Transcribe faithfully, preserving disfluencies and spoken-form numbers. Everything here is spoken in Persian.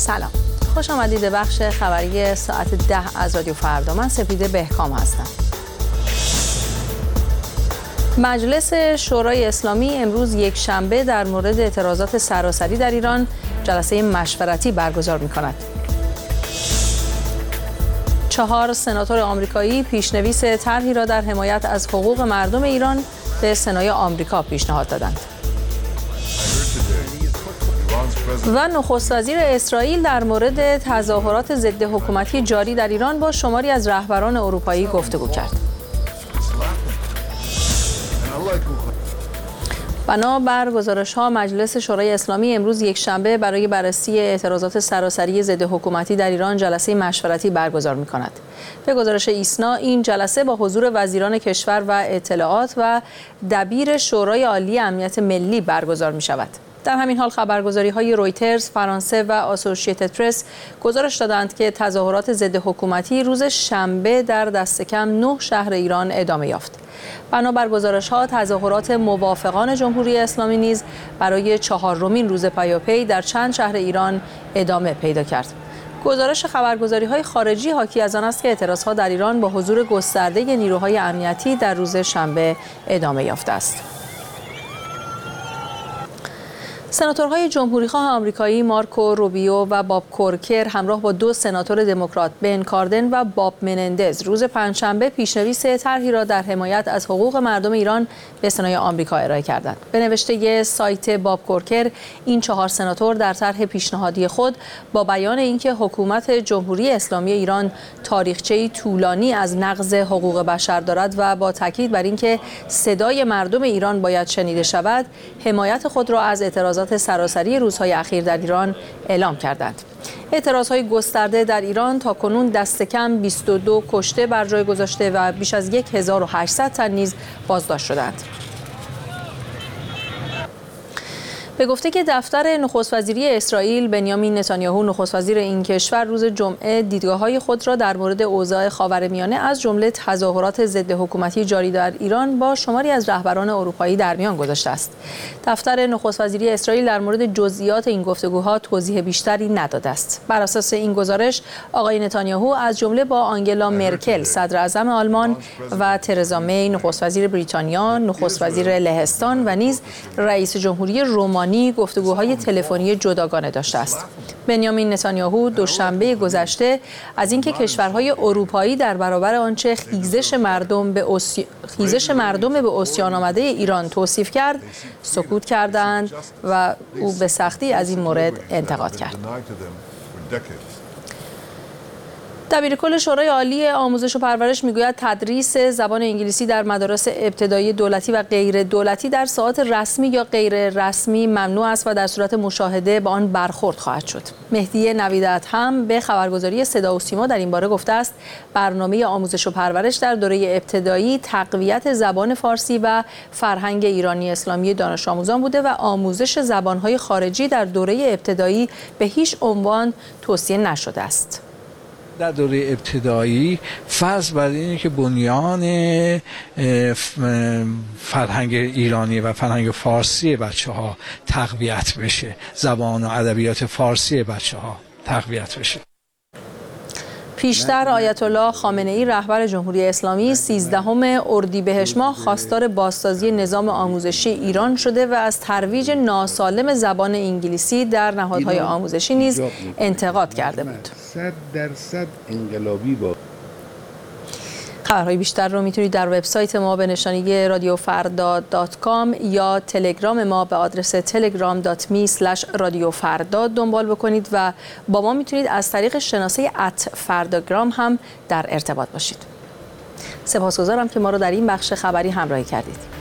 سلام، خوش آمدید به بخش خبری ساعت ده از رادیو فردا. من سپیده بهکام هستم. مجلس شورای اسلامی امروز یک شنبه در مورد اعتراضات سراسری در ایران جلسه مشورتی برگزار می‌کند. چهار سناتور آمریکایی پیشنویس طرحی را در حمایت از حقوق مردم ایران به سنای آمریکا پیشنهاد دادند. و نخست وزیر اسرائیل در مورد تظاهرات ضد حکومتی جاری در ایران با شماری از رهبران اروپایی گفتگو کرد. بنا بر گزارش‌ها مجلس شورای اسلامی امروز یک شنبه برای بررسی اعتراضات سراسری ضد حکومتی در ایران جلسه مشورتی برگزار می‌کند. به گزارش ایسنا این جلسه با حضور وزیران کشور و اطلاعات و دبیر شورای عالی امنیت ملی برگزار می‌شود. در همین حال خبرگزاری‌های رویترز، فرانسه و آسوشییتد پرس گزارش دادند که تظاهرات ضد حکومتی روز شنبه در دست کم نه شهر ایران ادامه یافت. بنابر گزارش‌ها تظاهرات موافقان جمهوری اسلامی نیز برای چهارمین روز پیاپی در چند شهر ایران ادامه پیدا کرد. گزارش خبرگزاری‌های خارجی حاکی از آن است که اعتراض‌ها در ایران با حضور گسترده نیروهای امنیتی در روز شنبه ادامه یافته است. سناتورهای جمهوریخواه آمریکایی مارکو روبیو و باب کورکر همراه با دو سناتور دموکرات بن کاردن و باب منندز روز پنجشنبه پیشنویس طرحی را در حمایت از حقوق مردم ایران به سنای آمریکا ارائه کردند. به نوشته سایت باب کورکر، این چهار سناتور در طرح پیشنهادی خود با بیان اینکه حکومت جمهوری اسلامی ایران تاریخچه‌ای طولانی از نقض حقوق بشر دارد و با تاکید بر اینکه صدای مردم ایران باید شنیده شود، حمایت خود را از اعتراضات سراسری روزهای اخیر در ایران اعلام کردند. اعتراضهای گسترده در ایران تا کنون دست کم بیست و دو کشته بر جای گذاشته و بیش از هزار و هشتصد تن نیز بازداشت شدند. به گفته که دفتر نخست وزیری اسرائیل بنیامین نتانیاهو نخست وزیر این کشور روز جمعه دیدگاه‌های خود را در مورد اوضاع خاورمیانه از جمله تظاهرات ضد حکومتی جاری در ایران با شماری از رهبران اروپایی در میان گذاشته است. دفتر نخست وزیری اسرائیل در مورد جزئیات این گفتگوها توضیح بیشتری نداده است. بر اساس این گزارش آقای نتانیاهو از جمله با آنگلا مرکل صدر اعظم آلمان و ترزا می نخست وزیر بریتانیا، نخست وزیر لهستان و نیز رئیس جمهوری رومانی گفتگوهای تلفنی جداگانه داشته است. بنیامین نتانیاهو دوشنبه گذشته از اینکه کشورهای اروپایی در برابر آنچه خیزش مردم به اوسی... خیزش مردم به عصیان آمده ایران توصیف کرد، سکوت کردند و او به سختی از این مورد انتقاد کرد. دبیرکل شورای عالی آموزش و پرورش میگوید تدریس زبان انگلیسی در مدارس ابتدایی دولتی و غیر دولتی در ساعات رسمی یا غیر رسمی ممنوع است و در صورت مشاهده به آن برخورد خواهد شد. مهدی نویدت هم به خبرگزاری صدا و سیما در این باره گفته است برنامه آموزش و پرورش در دوره ابتدایی تقویت زبان فارسی و فرهنگ ایرانی اسلامی دانش آموزان بوده و آموزش زبان‌های خارجی در دوره ابتدایی به هیچ عنوان توصیه نشده است. در دوره ابتدایی فرض بر اینه که بنیان فرهنگ ایرانی و فرهنگ فارسی بچه ها تقویت بشه، زبان و ادبیات فارسی بچه ها تقویت بشه. پیشتر آیت الله خامنه‌ای رهبر جمهوری اسلامی سیزدهم اردیبهشت ماه خواستار بازسازی نظام آموزشی ایران شده و از ترویج ناسالم زبان انگلیسی در نهادهای آموزشی نیز انتقاد کرده بود. صد درصد انقلابی با خبرهای بیشتر رو میتونید در وبسایت ما به نشانی رادیو فردا دات کام یا تلگرام ما به آدرس تلگرام دات می اسلش رادیو فردا دنبال بکنید و با ما میتونید از طریق شناسه ات فرداگرام هم در ارتباط باشید. سپاسگزارم که ما رو در این بخش خبری همراهی کردید.